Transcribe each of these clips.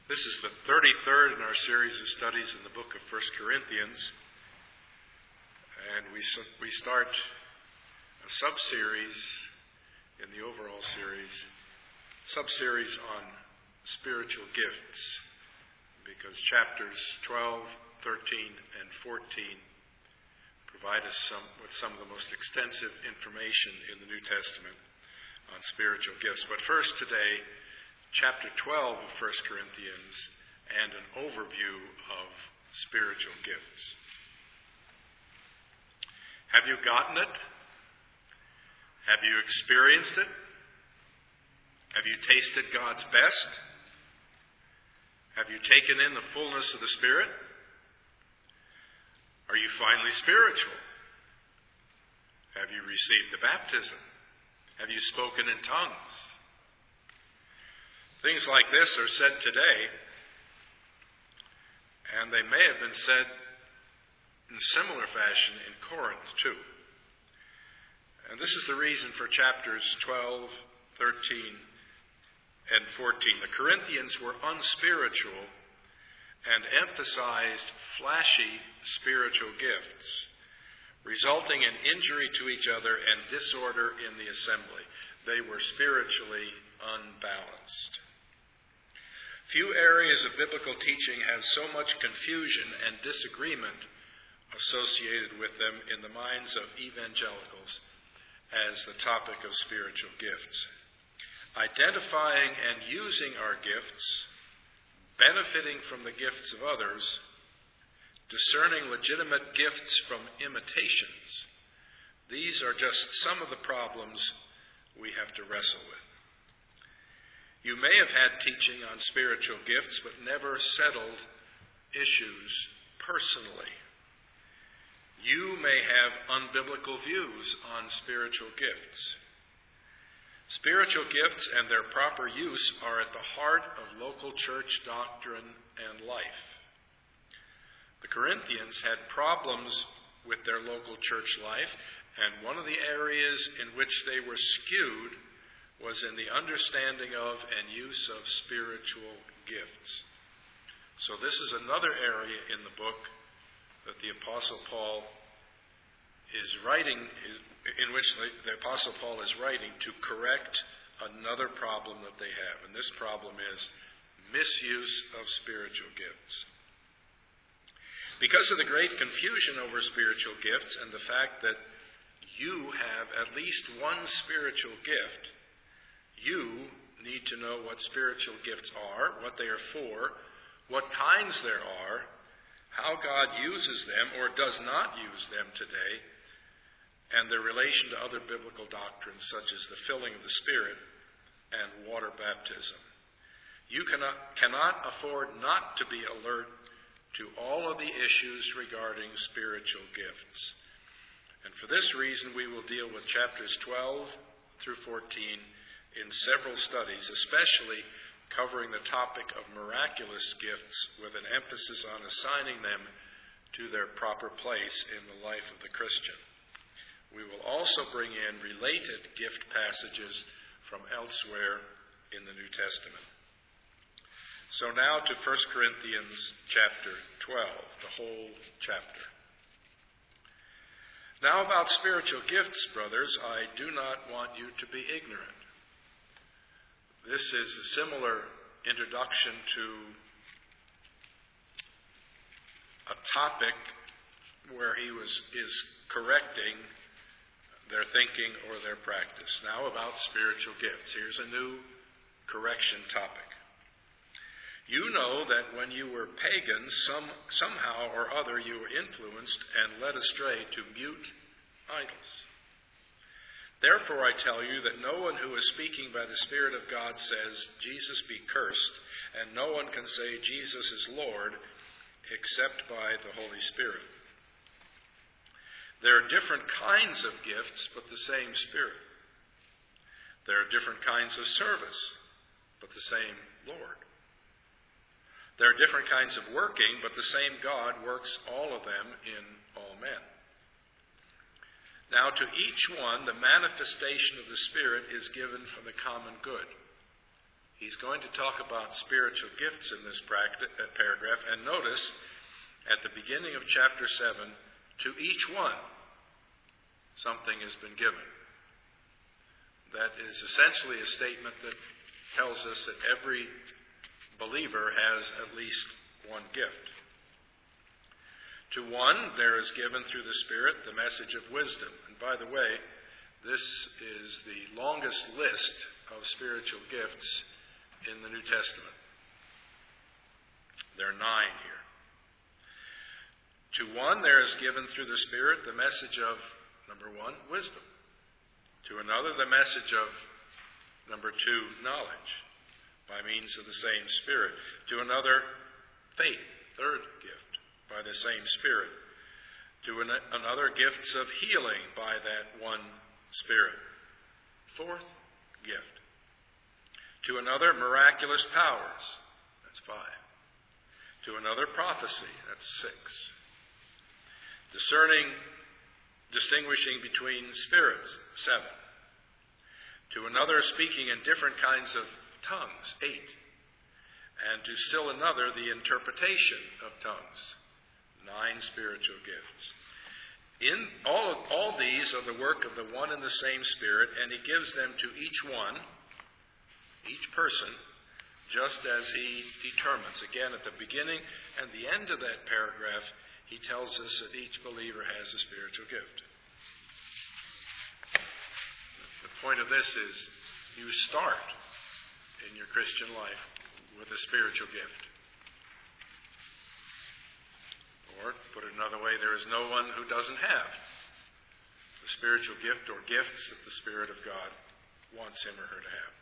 This is the 33rd in our series of studies in the book of 1 Corinthians. And we start a sub-series in the overall series, sub-series on spiritual gifts, because chapters 12, 13, and 14 provide us with some of the most extensive information in the New Testament on spiritual gifts. But first today, chapter 12 of 1 Corinthians and an overview of spiritual gifts. Have you gotten it? Have you experienced it? Have you tasted God's best? Have you taken in the fullness of the Spirit? Are you finally spiritual? Have you received the baptism? Have you spoken in tongues? Things like this are said today, and they may have been said in similar fashion in Corinth too. And this is the reason for chapters 12, 13, and 14. The Corinthians were unspiritual and emphasized flashy spiritual gifts, resulting in injury to each other and disorder in the assembly. They were spiritually unbalanced. Few areas of biblical teaching have so much confusion and disagreement associated with them in the minds of evangelicals as the topic of spiritual gifts. Identifying and using our gifts, benefiting from the gifts of others, discerning legitimate gifts from imitations, these are just some of the problems we have to wrestle with. You may have had teaching on spiritual gifts, but never settled issues personally. You may have unbiblical views on spiritual gifts. Spiritual gifts and their proper use are at the heart of local church doctrine and life. The Corinthians had problems with their local church life, and one of the areas in which they were skewed was in the understanding of and use of spiritual gifts. So this is another area in the book that the Apostle Paul is writing, in which the Apostle Paul is writing to correct another problem that they have. And this problem is misuse of spiritual gifts. Because of the great confusion over spiritual gifts and the fact that you have at least one spiritual gift, you need to know what spiritual gifts are, what they are for, what kinds there are, how God uses them or does not use them today, and their relation to other biblical doctrines such as the filling of the Spirit and water baptism. You cannot afford not to be alert to all of the issues regarding spiritual gifts. And for this reason, we will deal with chapters 12 through 14 in several studies, especially covering the topic of miraculous gifts with an emphasis on assigning them to their proper place in the life of the Christian. We will also bring in related gift passages from elsewhere in the New Testament. So now to 1 Corinthians chapter 12, the whole chapter. Now about spiritual gifts, brothers, I do not want you to be ignorant. This is a similar introduction to a topic where he is correcting their thinking or their practice. Now about spiritual gifts. Here's a new correction topic. You know that when you were pagans, somehow or other you were influenced and led astray to mute idols. Therefore I tell you that no one who is speaking by the Spirit of God says, Jesus be cursed, and no one can say Jesus is Lord except by the Holy Spirit. There are different kinds of gifts, but the same Spirit. There are different kinds of service, but the same Lord. There are different kinds of working, but the same God works all of them in all men. Now, to each one, the manifestation of the Spirit is given for the common good. He's going to talk about spiritual gifts in this paragraph, and notice at the beginning of chapter 7, to each one, something has been given. That is essentially a statement that tells us that every believer has at least one gift. To one, there is given through the Spirit the message of wisdom. And by the way, this is the longest list of spiritual gifts in the New Testament. There are 9 here. To one, there is given through the Spirit the message of, number 1, wisdom. To another, the message of, number 2, knowledge, by means of the same Spirit. To another, faith, 3rd gift, by the same Spirit. To another, gifts of healing by that one Spirit. 4th gift. To another, miraculous powers. That's 5. To another, prophecy. That's 6. Distinguishing between spirits. 7. To another, speaking in different kinds of tongues. 8. And to still another, the interpretation of tongues. 9 spiritual gifts. In all these are the work of the one and the same Spirit, and He gives them to each one, each person, just as He determines. Again, at the beginning and the end of that paragraph, He tells us that each believer has a spiritual gift. The point of this is you start in your Christian life with a spiritual gift. Or, put it another way, there is no one who doesn't have the spiritual gift or gifts that the Spirit of God wants him or her to have.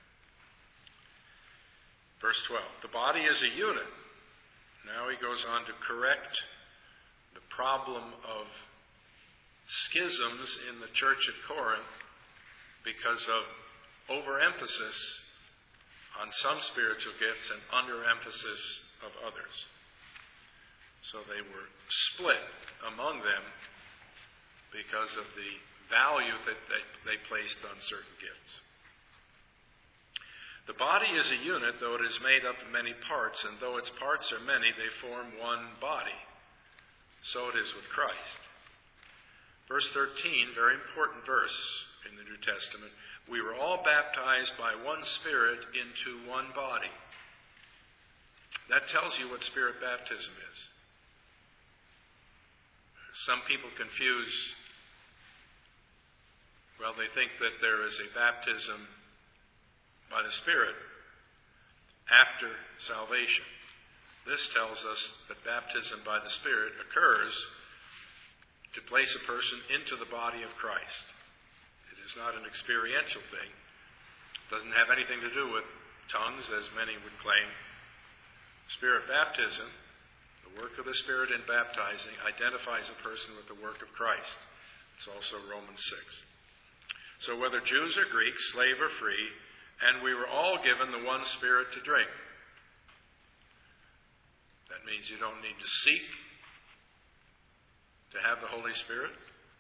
Verse 12, the body is a unit. Now he goes on to correct the problem of schisms in the church at Corinth because of overemphasis on some spiritual gifts and underemphasis of others. So they were split among them because of the value that they placed on certain gifts. The body is a unit, though it is made up of many parts, and though its parts are many, they form one body. So it is with Christ. Verse 13, very important verse in the New Testament. We were all baptized by one Spirit into one body. That tells you what Spirit baptism is. Some people confuse, they think that there is a baptism by the Spirit after salvation. This tells us that baptism by the Spirit occurs to place a person into the body of Christ. It is not an experiential thing. It doesn't have anything to do with tongues, as many would claim. Spirit baptism, the work of the Spirit in baptizing, identifies a person with the work of Christ. It's also Romans 6. So whether Jews or Greeks, slave or free, and we were all given the one Spirit to drink. That means you don't need to seek to have the Holy Spirit.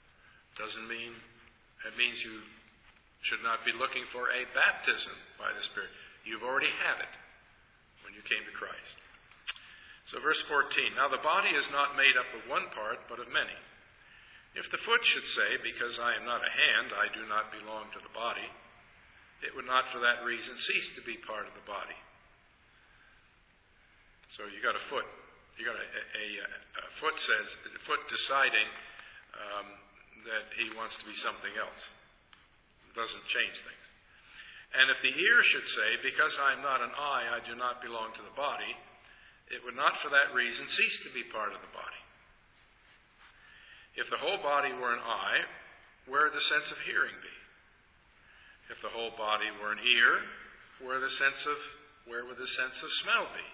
It means you should not be looking for a baptism by the Spirit. You've already had it when you came to Christ. So verse 14, now the body is not made up of one part, but of many. If the foot should say, because I am not a hand, I do not belong to the body, it would not for that reason cease to be part of the body. So you got a foot. You got a foot says, the foot deciding that he wants to be something else. It doesn't change things. And if the ear should say, because I am not an eye, I do not belong to the body, it would not for that reason cease to be part of the body. If the whole body were an eye, where would the sense of hearing be? If the whole body were an ear, where would the sense of smell be?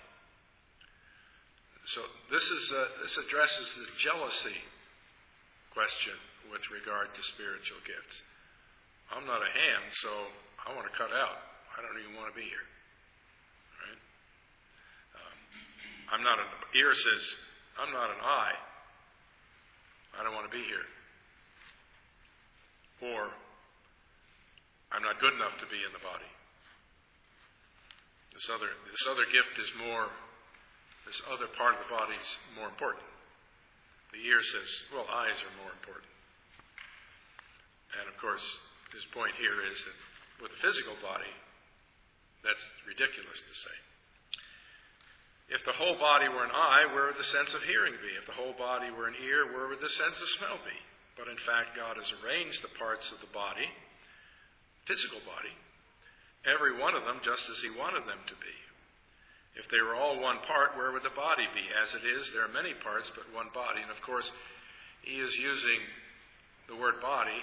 So this addresses the jealousy question with regard to spiritual gifts. I'm not a hand, so I want to cut out. I don't even want to be here. Right? Ear says, I'm not an eye. I don't want to be here. Or, I'm not good enough to be in the body. This other gift is more, this other part of the body is more important. The ear says, well, eyes are more important. And of course, his point here is that with the physical body, that's ridiculous to say. If the whole body were an eye, where would the sense of hearing be? If the whole body were an ear, where would the sense of smell be? But in fact, God has arranged the parts of the body, physical body, every one of them just as he wanted them to be. If they were all one part, where would the body be? As it is, there are many parts, but one body. And of course, he is using the word body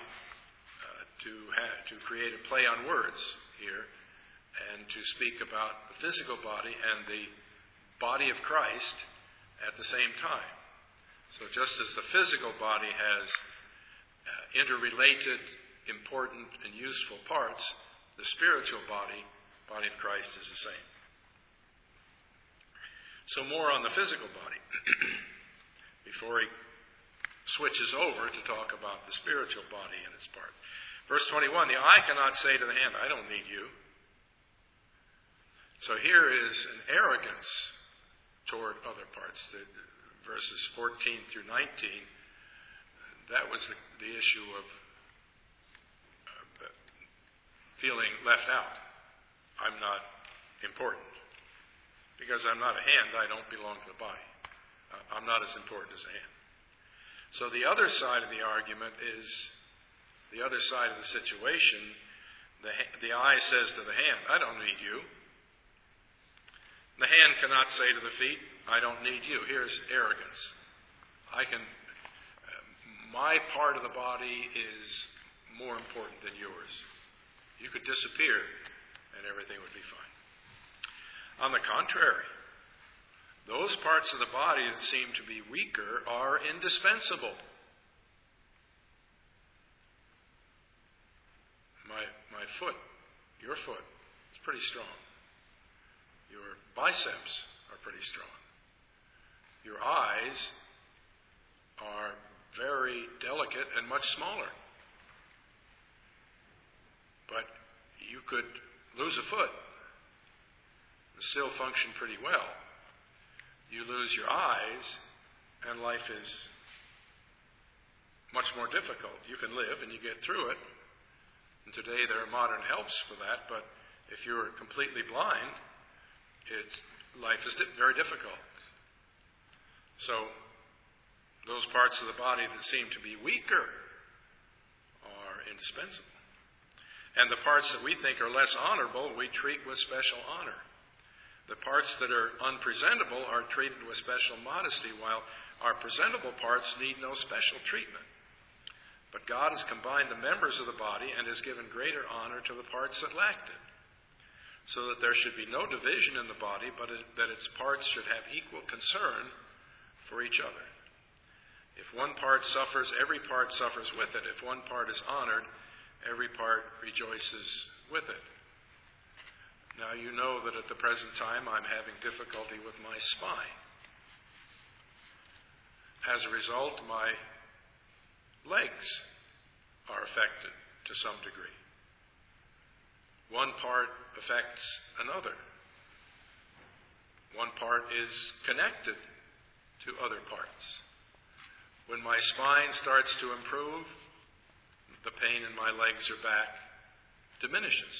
to create a play on words here and to speak about the physical body and the body of Christ at the same time. So just as the physical body has interrelated, important, and useful parts, the spiritual body of Christ, is the same. So more on the physical body before he switches over to talk about the spiritual body and its parts. Verse 21, the eye cannot say to the hand, I don't need you. So here is an arrogance toward other parts. Verses 14 through 19, that was the issue of feeling left out. I'm not important. Because I'm not a hand, I don't belong to the body. I'm not as important as a hand. So the other side of the argument is, the other side of the situation, the eye says to the hand, I don't need you. The hand cannot say to the feet, I don't need you. Here's arrogance. My part of the body is more important than yours. You could disappear and everything would be fine. On the contrary, those parts of the body that seem to be weaker are indispensable. My foot, your foot, is pretty strong. Your biceps are pretty strong. Your eyes are very delicate and much smaller. But you could lose a foot and still function pretty well. You lose your eyes and life is much more difficult. You can live and you get through it. And today there are modern helps for that, but if you're completely blind, life is very difficult. So, those parts of the body that seem to be weaker are indispensable. And the parts that we think are less honorable, we treat with special honor. The parts that are unpresentable are treated with special modesty, while our presentable parts need no special treatment. But God has combined the members of the body and has given greater honor to the parts that lacked it, so that there should be no division in the body, but that its parts should have equal concern for each other. If one part suffers, every part suffers with it. If one part is honored, every part rejoices with it. Now you know that at the present time I'm having difficulty with my spine. As a result, my legs are affected to some degree. One part affects another. One part is connected to other parts. When my spine starts to improve, the pain in my legs or back diminishes.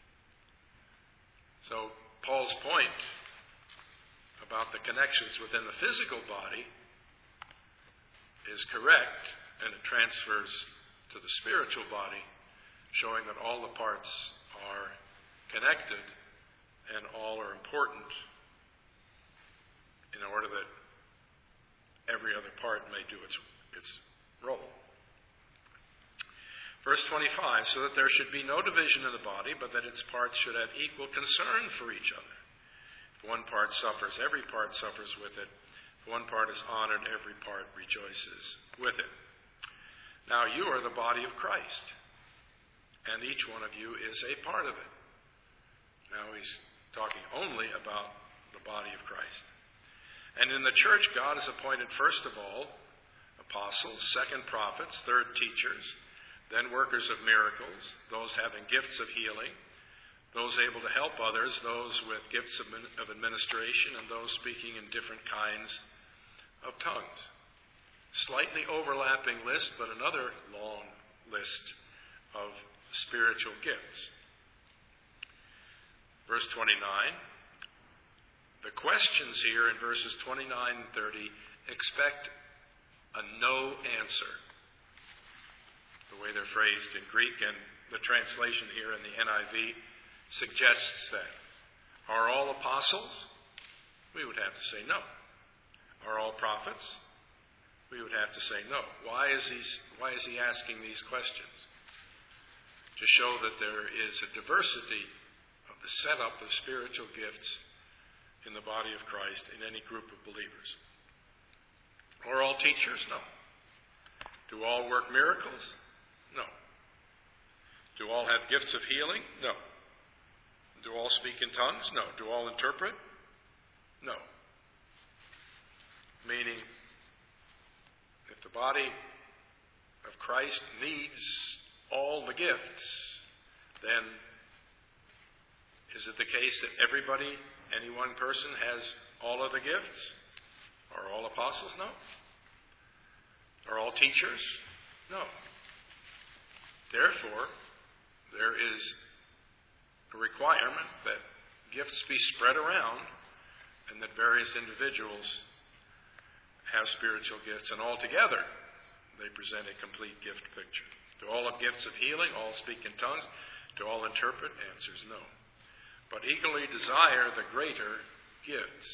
So Paul's point about the connections within the physical body is correct, and it transfers to the spiritual body, showing that all the parts are connected and all are important in order that every other part may do its role. Verse 25, so that there should be no division in the body, but that its parts should have equal concern for each other. If one part suffers, every part suffers with it. If one part is honored, every part rejoices with it. Now you are the body of Christ, and each one of you is a part of it. Now he's talking only about the body of Christ. And in the church, God has appointed first of all apostles, second prophets, third teachers, then workers of miracles, those having gifts of healing, those able to help others, those with gifts of administration, and those speaking in different kinds of tongues. Slightly overlapping list, but another long list of spiritual gifts. Verse 29, the questions here in verses 29 and 30 expect a no answer, the way they're phrased in Greek, and the translation here in the NIV suggests that. Are all apostles? We would have to say no. Are all prophets? We would have to say no. Why is he asking these questions? To show that there is a diversity of the setup of spiritual gifts in the body of Christ in any group of believers. Are all teachers? No. Do all work miracles? No. Do all have gifts of healing? No. Do all speak in tongues? No. Do all interpret? No. Meaning, if the body of Christ needs all the gifts, then is it the case that everybody, any one person, has all of the gifts? Are all apostles? No. Are all teachers? No. Therefore, there is a requirement that gifts be spread around and that various individuals have spiritual gifts, and altogether they present a complete gift picture. Do all have gifts of healing? All speak in tongues? Do all interpret? Answers no. But eagerly desire the greater gifts.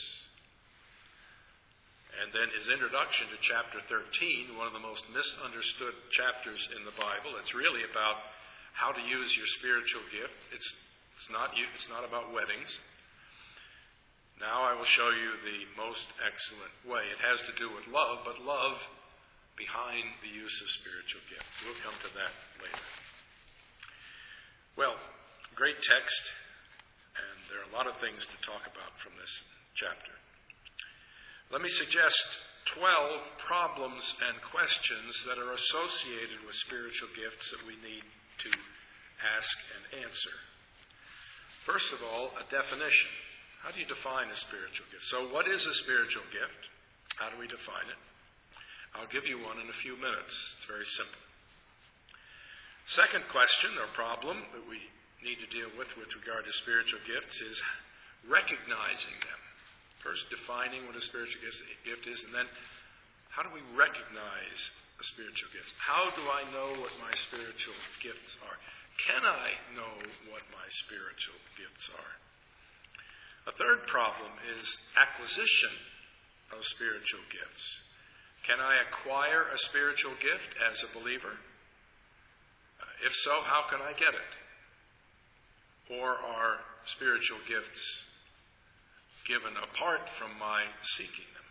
And then his introduction to chapter 13, one of the most misunderstood chapters in the Bible. It's really about how to use your spiritual gift. It's not about weddings. Now I will show you the most excellent way. It has to do with love, but love behind the use of spiritual gifts. We'll come to that later. Well, great text, and there are a lot of things to talk about from this chapter. Let me suggest 12 problems and questions that are associated with spiritual gifts that we need to ask and answer. First of all, a definition. How do you define a spiritual gift? So what is a spiritual gift? How do we define it? I'll give you one in a few minutes. It's very simple. Second question or problem that we need to deal with regard to spiritual gifts is recognizing them. First, defining what a spiritual gift is, and then how do we recognize a spiritual gift? How do I know what my spiritual gifts are? Can I know what my spiritual gifts are? A third problem is acquisition of spiritual gifts. Can I acquire a spiritual gift as a believer? If so, how can I get it? Or are spiritual gifts given apart from my seeking them?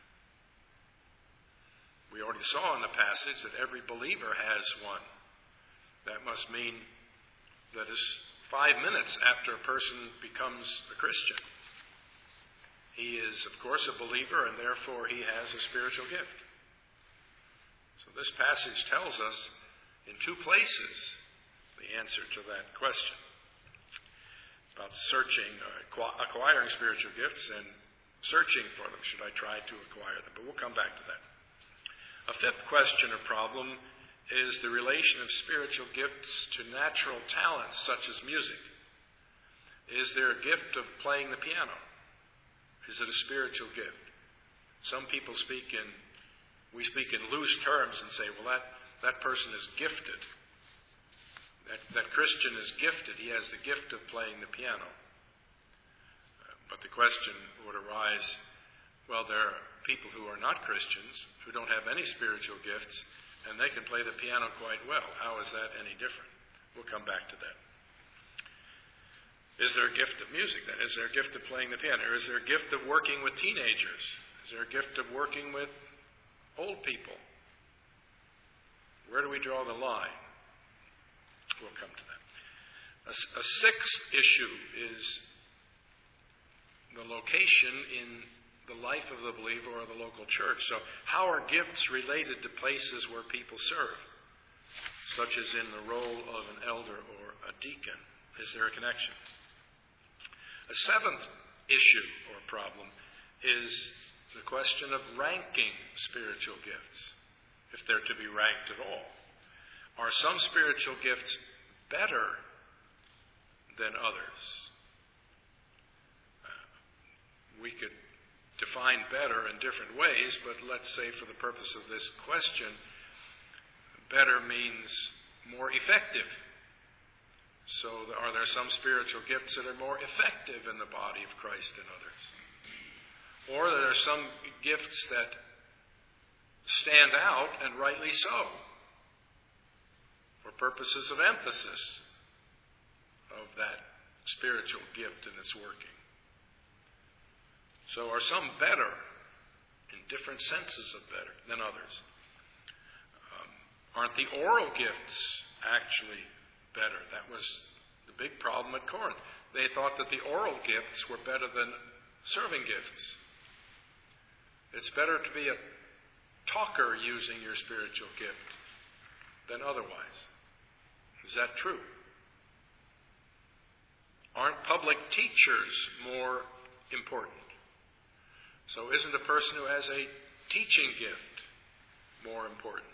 We already saw in the passage that every believer has one. That must mean that is 5 minutes after a person becomes a Christian. He is, of course, a believer, and therefore he has a spiritual gift. So this passage tells us in 2 places the answer to that question about searching, acquiring spiritual gifts and searching for them. Should I try to acquire them? But we'll come back to that. A fifth question or problem is the relation of spiritual gifts to natural talents such as music. Is there a gift of playing the piano? Is it a spiritual gift? Some people we speak in loose terms and say, well, that person is gifted. That Christian is gifted. He has the gift of playing the piano. But the question would arise, well, there are people who are not Christians, who don't have any spiritual gifts, and they can play the piano quite well. How is that any different? We'll come back to that. Is there a gift of music then? Is there a gift of playing the piano? Or is there a gift of working with teenagers? Is there a gift of working with old people? Where do we draw the line? We'll come to that. A sixth issue is the location in the life of the believer or the local church. So how are gifts related to places where people serve, such as in the role of an elder or a deacon? Is there a connection? A seventh issue or problem is the question of ranking spiritual gifts, if they're to be ranked at all. Are some spiritual gifts better than others? We could define better in different ways, but let's say for the purpose of this question, better means more effective. So are there some spiritual gifts that are more effective in the body of Christ than others? Or are there some gifts that stand out, and rightly so, for purposes of emphasis of that spiritual gift and its working? So are some better, in different senses of better, than others? Aren't the oral gifts actually better? That was the big problem at Corinth. They thought that the oral gifts were better than serving gifts. It's better to be a talker using your spiritual gift than otherwise. Is that true? Aren't public teachers more important? So isn't a person who has a teaching gift more important?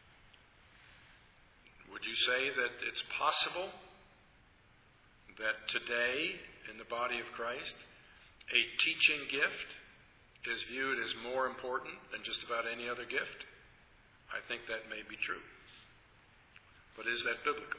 Would you say that it's possible that today in the body of Christ, a teaching gift is viewed as more important than just about any other gift? I think that may be true. But is that biblical?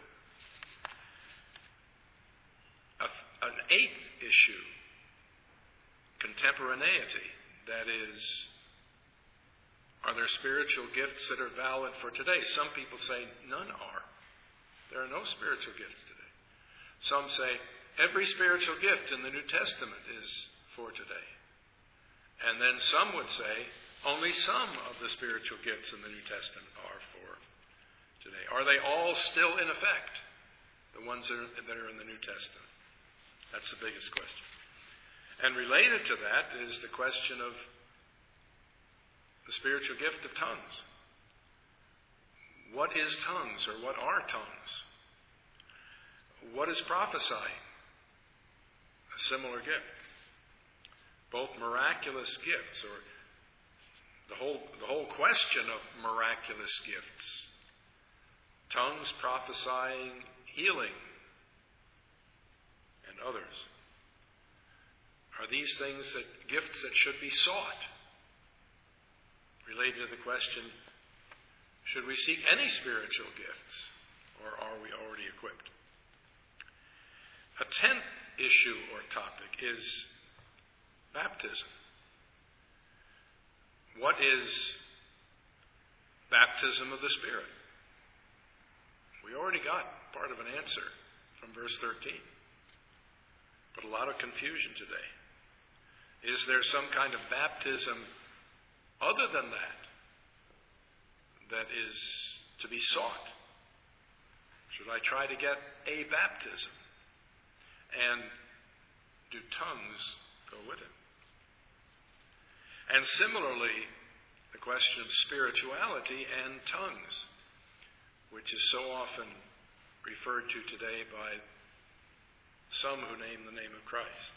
An eighth issue, contemporaneity. That is, are there spiritual gifts that are valid for today? Some people say none are. There are no spiritual gifts today. Some say every spiritual gift in the New Testament is for today. And then some would say only some of the spiritual gifts in the New Testament are for today. Are they all still in effect? The ones that are in the New Testament? That's the biggest question. And related to that is the question of the spiritual gift of tongues. What is tongues, or what are tongues? What is prophesying? A similar gift. Both miraculous gifts, or the whole question of miraculous gifts. Tongues, prophesying, healing, and others. Are these things gifts that should be sought? Related to the question, should we seek any spiritual gifts, or are we already equipped? A 10th issue or topic is baptism. What is baptism of the Spirit? We already got part of an answer from verse 13. But a lot of confusion today. Is there some kind of baptism other than that is to be sought? Should I try to get a baptism? And do tongues go with it? And similarly, the question of spirituality and tongues, which is so often referred to today by some who name the name of Christ.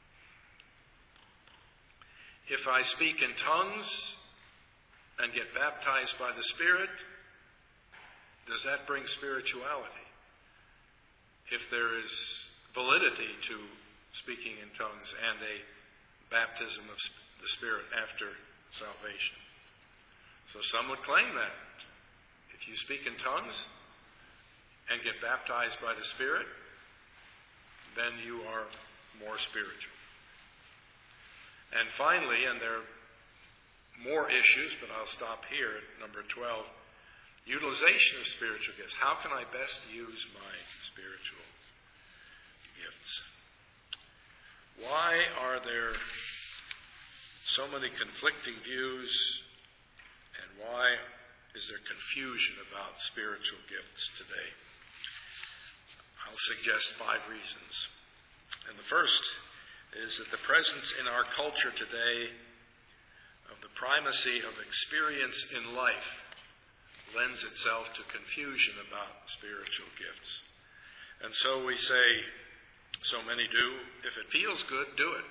If I speak in tongues and get baptized by the Spirit, does that bring spirituality? If there is validity to speaking in tongues and a baptism of the Spirit after salvation. So some would claim that. If you speak in tongues and get baptized by the Spirit, then you are more spiritual. And finally, and there are more issues, but I'll stop here at number 12, utilization of spiritual gifts. How can I best use my spiritual gifts? Why are there so many conflicting views, and why is there confusion about spiritual gifts today? I'll suggest 5 reasons. And the first is that the presence in our culture today of the primacy of experience in life lends itself to confusion about spiritual gifts. And so we say, So many do. If it feels good, do it.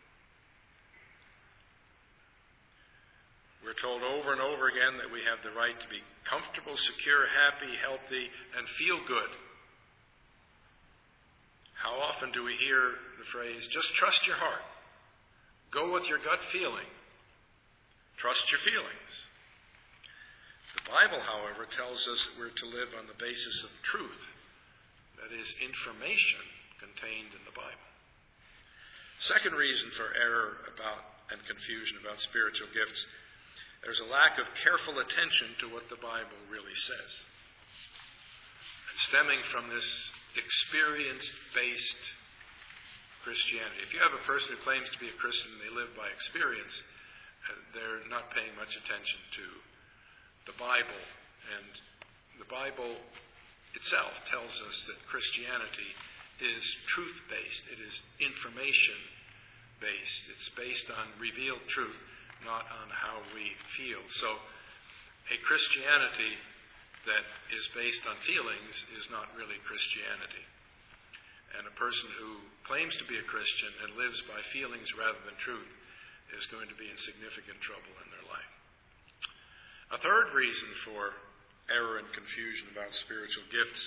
We're told over and over again that we have the right to be comfortable, secure, happy, healthy, and feel good. How often do we hear the phrase, just trust your heart. Go with your gut feeling. Trust your feelings. The Bible, however, tells us that we're to live on the basis of truth. That is, information contained in the Bible. Second reason for error about and confusion about spiritual gifts, there's a lack of careful attention to what the Bible really says. And stemming from this experience-based Christianity. If you have a person who claims to be a Christian and they live by experience, they're not paying much attention to the Bible. And the Bible itself tells us that Christianity is truth-based. It is information-based. It's based on revealed truth, not on how we feel. So a Christianity that is based on feelings is not really Christianity. And a person who claims to be a Christian and lives by feelings rather than truth is going to be in significant trouble in their life. A third reason for error and confusion about spiritual gifts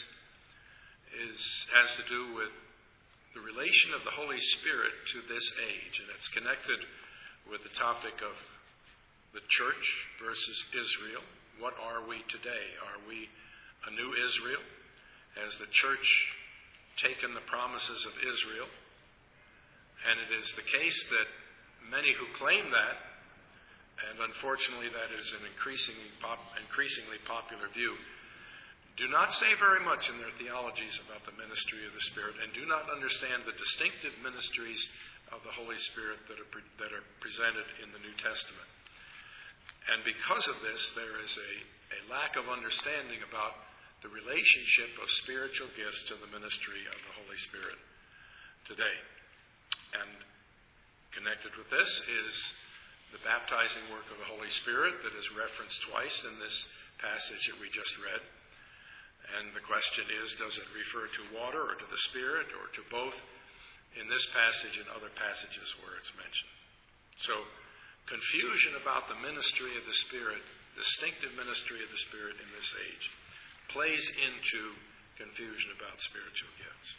has to do with the relation of the Holy Spirit to this age, and it's connected with the topic of the church versus Israel. What are we today? Are we a new Israel? Has the church taken the promises of Israel? And it is the case that many who claim that, and unfortunately that is an increasingly popular view, do not say very much in their theologies about the ministry of the Spirit and do not understand the distinctive ministries of the Holy Spirit that are presented in the New Testament. And because of this, there is a lack of understanding about the relationship of spiritual gifts to the ministry of the Holy Spirit today. And connected with this is the baptizing work of the Holy Spirit that is referenced twice in this passage that we just read. And the question is, does it refer to water or to the Spirit or to both in this passage and other passages where it's mentioned? So, confusion about the ministry of the Spirit, distinctive ministry of the Spirit in this age, plays into confusion about spiritual gifts.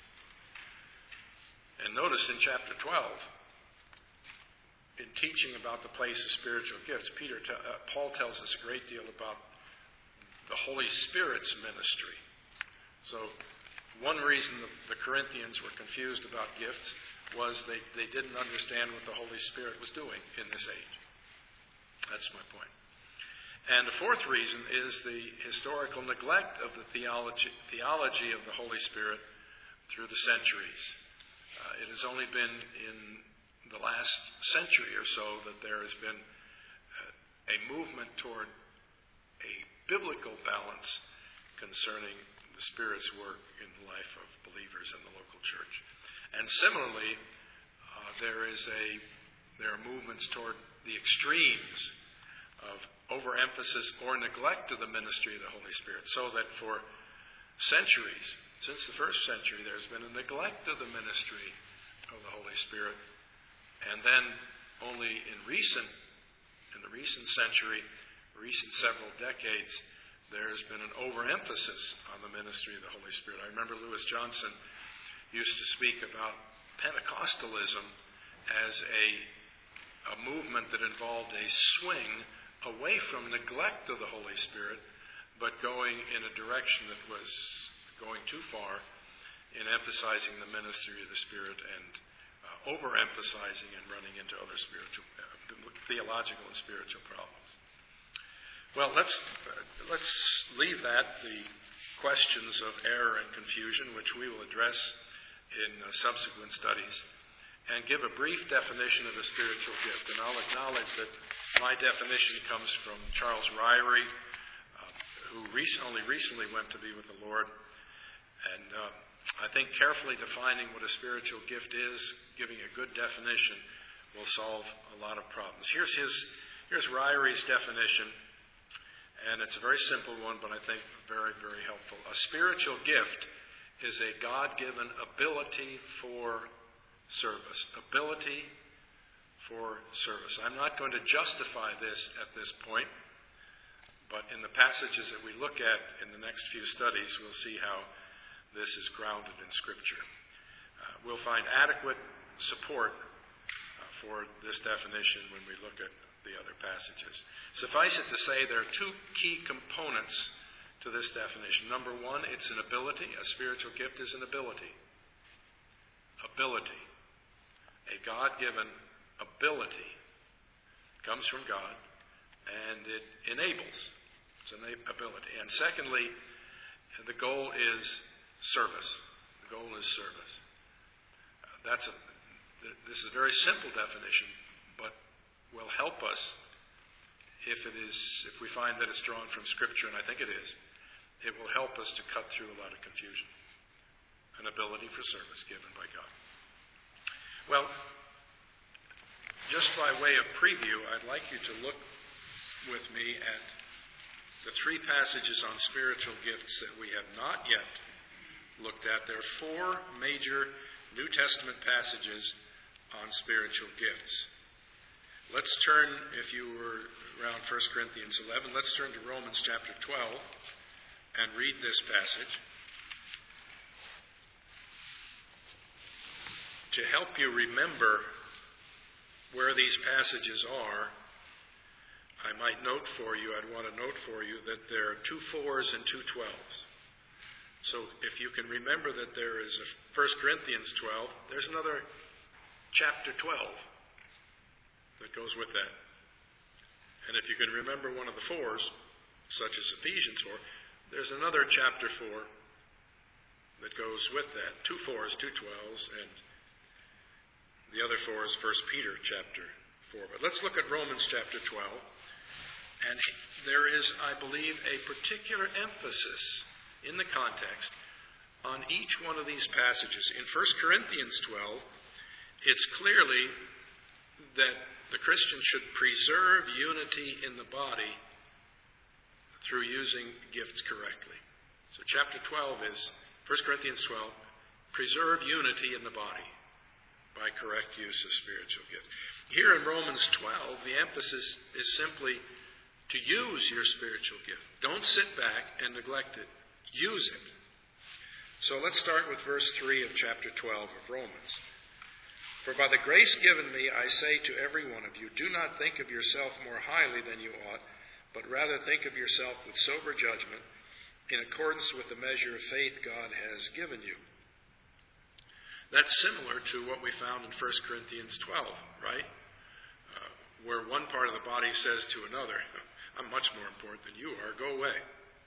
And notice in chapter 12, in teaching about the place of spiritual gifts, Paul tells us a great deal about the Holy Spirit's ministry. So, one reason the Corinthians were confused about gifts was they didn't understand what the Holy Spirit was doing in this age. That's my point. And the fourth reason is the historical neglect of the theology of the Holy Spirit through the centuries. It has only been in the last century or so that there has been a movement toward a biblical balance concerning the Spirit's work in the life of believers in the local church. And similarly, there are movements toward the extremes of overemphasis or neglect of the ministry of the Holy Spirit, so that for centuries, since the first century, there's been a neglect of the ministry of the Holy Spirit. And then only in the recent century, recent several decades, there's been an overemphasis on the ministry of the Holy Spirit. I remember Lewis Johnson used to speak about Pentecostalism as a movement that involved a swing away from neglect of the Holy Spirit, but going in a direction that was going too far in emphasizing the ministry of the Spirit and overemphasizing and running into other theological and spiritual problems. Well, let's leave that, the questions of error and confusion, which we will address in subsequent studies, and give a brief definition of a spiritual gift. And I'll acknowledge that my definition comes from Charles Ryrie, who only recently went to be with the Lord. And I think carefully defining what a spiritual gift is, giving a good definition, will solve a lot of problems. Here's Ryrie's definition, and it's a very simple one, but I think very, very helpful. A spiritual gift is a God-given ability for service. Ability for service. I'm not going to justify this at this point, but in the passages that we look at in the next few studies, we'll see how this is grounded in Scripture. We'll find adequate support for this definition when we look at the other passages. Suffice it to say, there are two key components to this definition. Number one, it's an ability. A spiritual gift is an ability. Ability. A God-given ability comes from God, and it enables. It's an ability. And secondly, the goal is service. The goal is service. This is a very simple definition, but will help us if we find that it's drawn from Scripture, and I think it is. It will help us to cut through a lot of confusion. An ability for service given by God. Well, just by way of preview, I'd like you to look with me at the three passages on spiritual gifts that we have not yet looked at. There are four major New Testament passages on spiritual gifts. Let's turn, if you were around 1 Corinthians 11, let's turn to Romans chapter 12 and read this passage. To help you remember where these passages are, I'd want to note for you that there are 2 4s and 2 12s. So if you can remember that there is a 1 Corinthians 12, there's another chapter 12 that goes with that. And if you can remember one of the 4s, such as Ephesians 4, there's another chapter 4 that goes with that. 2 4s, 2 12s, and the other 4 is 1 Peter chapter 4. But let's look at Romans chapter 12. And there is, I believe, a particular emphasis in the context on each one of these passages. In 1 Corinthians 12, it's clearly that the Christian should preserve unity in the body through using gifts correctly. So chapter 12 is 1 Corinthians 12, preserve unity in the body by correct use of spiritual gifts. Here in Romans 12, the emphasis is simply to use your spiritual gift. Don't sit back and neglect it. Use it. So let's start with verse 3 of chapter 12 of Romans. For by the grace given me, I say to every one of you, do not think of yourself more highly than you ought, but rather think of yourself with sober judgment, in accordance with the measure of faith God has given you. That's similar to what we found in 1 Corinthians 12, right? Where one part of the body says to another, I'm much more important than you are, go away.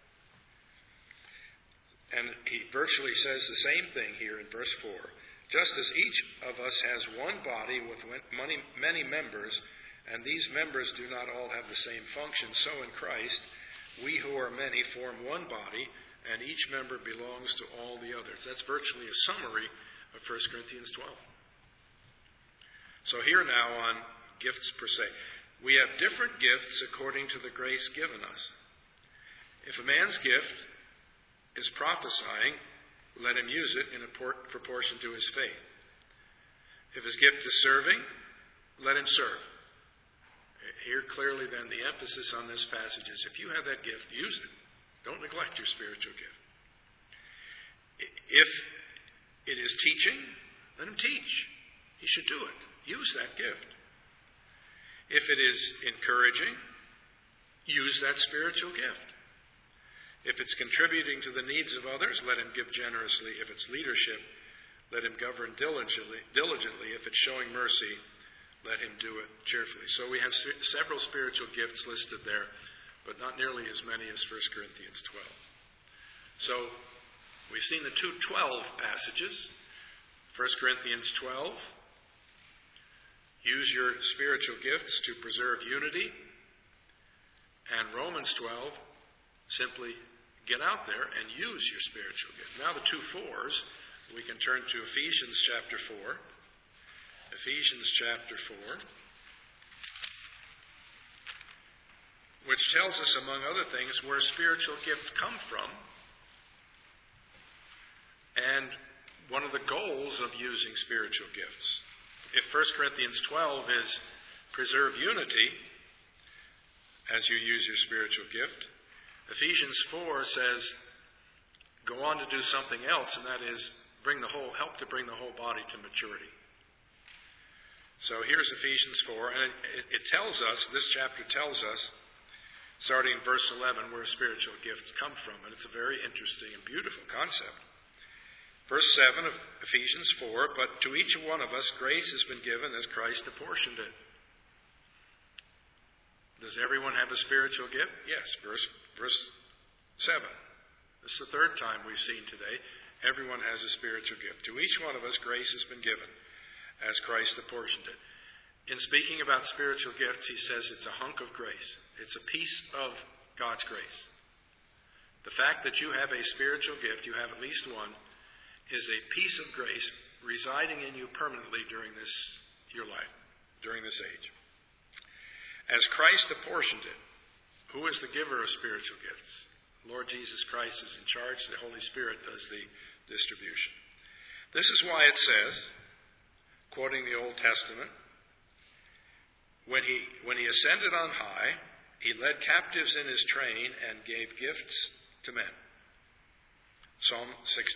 And he virtually says the same thing here in verse 4. Just as each of us has one body with many members, and these members do not all have the same function, so in Christ, we who are many form one body, and each member belongs to all the others. That's virtually a summary of 1 Corinthians 12. So here now on gifts per se. We have different gifts according to the grace given us. If a man's gift is prophesying, let him use it in a proportion to his faith. If his gift is serving, let him serve. Here clearly then the emphasis on this passage is if you have that gift, use it. Don't neglect your spiritual gift. If it is teaching, let him teach. He should do it. Use that gift. If it is encouraging, use that spiritual gift. If it's contributing to the needs of others, let him give generously. If it's leadership, let him govern diligently. If it's showing mercy, let him do it cheerfully. So we have several spiritual gifts listed there, but not nearly as many as 1 Corinthians 12. So we've seen the 2:12 passages. 1 Corinthians 12, use your spiritual gifts to preserve unity. And Romans 12, simply get out there and use your spiritual gift. Now the 2 4s, we can turn to Ephesians chapter 4. Ephesians chapter 4, which tells us, among other things, where spiritual gifts come from. and one of the goals of using spiritual gifts. If 1 Corinthians 12 is preserve unity as you use your spiritual gift, Ephesians 4 says go on to do something else, and that is help to bring the whole body to maturity. So here's Ephesians 4, and it tells us, this chapter tells us, starting in verse 11, where spiritual gifts come from, and it's a very interesting and beautiful concept. Verse 7 of Ephesians 4, but to each one of us grace has been given as Christ apportioned it. Does everyone have a spiritual gift? Yes, verse 7. This is the third time we've seen today. Everyone has a spiritual gift. To each one of us grace has been given as Christ apportioned it. In speaking about spiritual gifts, he says it's a hunk of grace. It's a piece of God's grace. The fact that you have a spiritual gift, you have at least one, is a piece of grace residing in you permanently during your life, during this age. As Christ apportioned it, who is the giver of spiritual gifts? Lord Jesus Christ is in charge. The Holy Spirit does the distribution. This is why it says, quoting the Old Testament, when he ascended on high, he led captives in his train and gave gifts to men. Psalm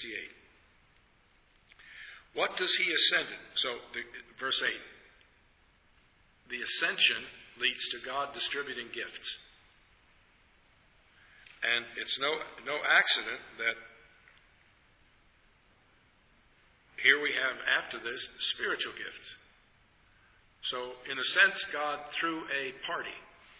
68. What does he ascended? Verse 8. The ascension leads to God distributing gifts. And it's no accident that here we have, after this, spiritual gifts. So, in a sense, God threw a party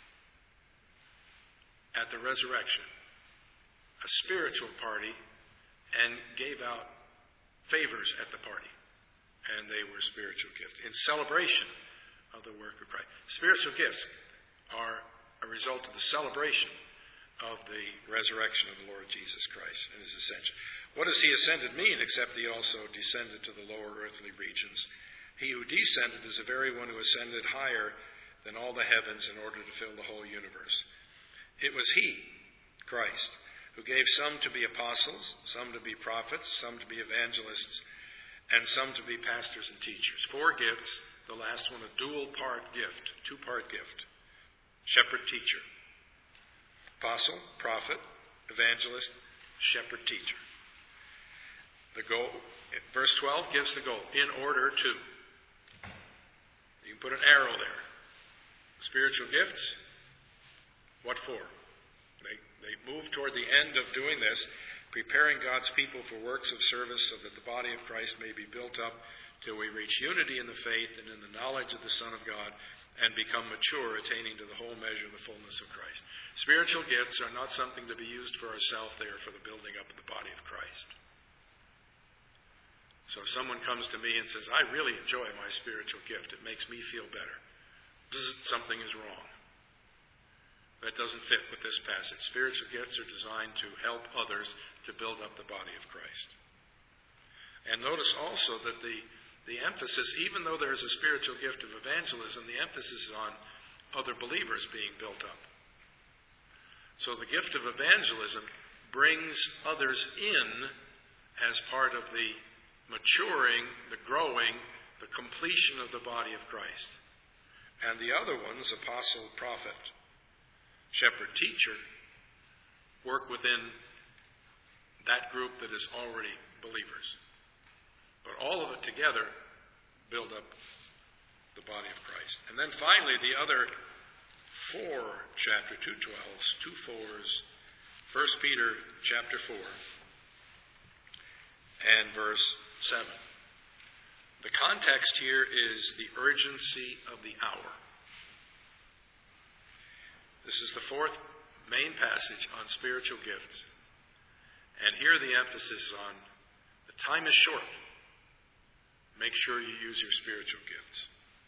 at the resurrection, a spiritual party, and gave out favors at the party. And they were spiritual gifts in celebration of the work of Christ. Spiritual gifts are a result of the celebration of the resurrection of the Lord Jesus Christ and his ascension. What does he ascended mean, except he also descended to the lower earthly regions? He who descended is the very one who ascended higher than all the heavens in order to fill the whole universe. It was he, Christ, who gave some to be apostles, some to be prophets, some to be evangelists, and some to be pastors and teachers. 4 gifts, the last one a dual-part gift, 2-part gift. Shepherd-teacher. Apostle, prophet, evangelist, shepherd-teacher. The goal, verse 12 gives the goal, in order to. You can put an arrow there. Spiritual gifts, what for? They move toward the end of doing this, preparing God's people for works of service so that the body of Christ may be built up till we reach unity in the faith and in the knowledge of the Son of God and become mature, attaining to the whole measure of the fullness of Christ. Spiritual gifts are not something to be used for ourselves. They are for the building up of the body of Christ. So if someone comes to me and says, I really enjoy my spiritual gift, it makes me feel better, something is wrong. That doesn't fit with this passage. Spiritual gifts are designed to help others to build up the body of Christ. And notice also that the emphasis, even though there is a spiritual gift of evangelism, the emphasis is on other believers being built up. So the gift of evangelism brings others in as part of the maturing, the growing, the completion of the body of Christ. And the other ones, apostle, prophet, shepherd, teacher, work within that group that is already believers. But all of it together build up the body of Christ. And then finally, the other 4 chapter, 2 12s, 2 4s, 1 Peter chapter 4 and verse 7. The context here is the urgency of the hour. This is the 4th main passage on spiritual gifts. And here the emphasis is on the time is short. Make sure you use your spiritual gifts.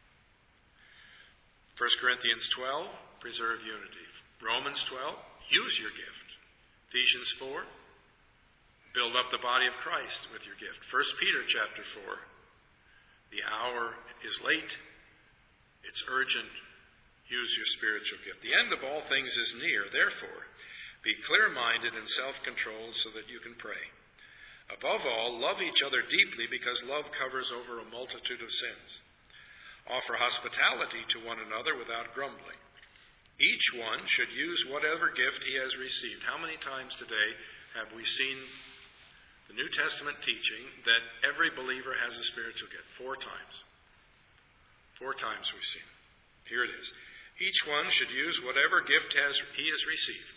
1 Corinthians 12, preserve unity. Romans 12, use your gift. Ephesians 4, build up the body of Christ with your gift. 1 Peter chapter 4, the hour is late. It's urgent. Use your spiritual gift. The end of all things is near. Therefore, be clear-minded and self-controlled so that you can pray. Above all, love each other deeply, because love covers over a multitude of sins. Offer hospitality to one another without grumbling. Each one should use whatever gift he has received. How many times today have we seen the New Testament teaching that every believer has a spiritual gift? 4 times. 4 times we've seen it. Here it is. Each one should use whatever gift he has received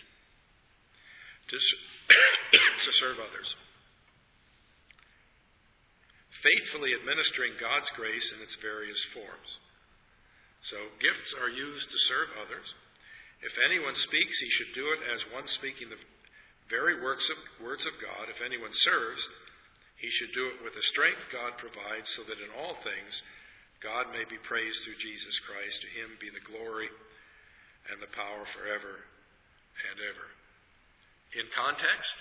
to serve others, faithfully administering God's grace in its various forms. So gifts are used to serve others. If anyone speaks, he should do it as one speaking the very words of God. If anyone serves, he should do it with the strength God provides, so that in all things God may be praised through Jesus Christ. To him be the glory and the power forever and ever. In context,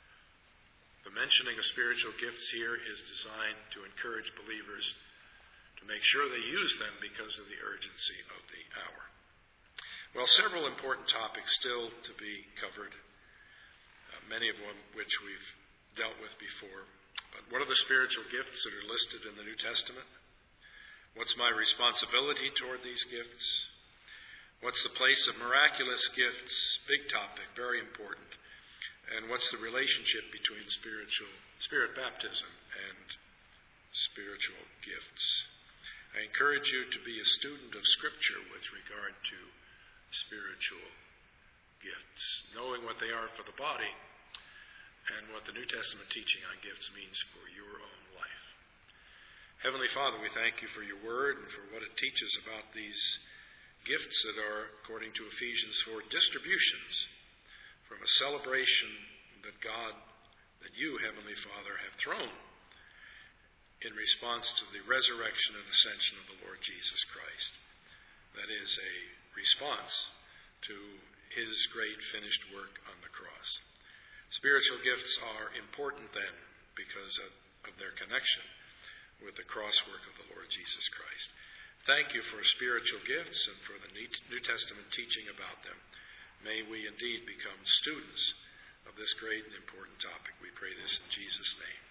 the mentioning of spiritual gifts here is designed to encourage believers to make sure they use them because of the urgency of the hour. Well, several important topics still to be covered, many of them which we've dealt with before. But what are the spiritual gifts that are listed in the New Testament? What's my responsibility toward these gifts? What's the place of miraculous gifts? Big topic, very important. And what's the relationship between spirit baptism and spiritual gifts? I encourage you to be a student of Scripture with regard to spiritual gifts, knowing what they are for the body and what the New Testament teaching on gifts means for your own life. Heavenly Father, we thank you for your word and for what it teaches about these gifts that are, according to Ephesians 4, distributions from a celebration that you, Heavenly Father, have thrown in response to the resurrection and ascension of the Lord Jesus Christ. That is a response to his great finished work on the cross. Spiritual gifts are important then because of their connection with the cross work of the Lord Jesus Christ. Thank you for spiritual gifts and for the New Testament teaching about them. May we indeed become students of this great and important topic. We pray this in Jesus' name.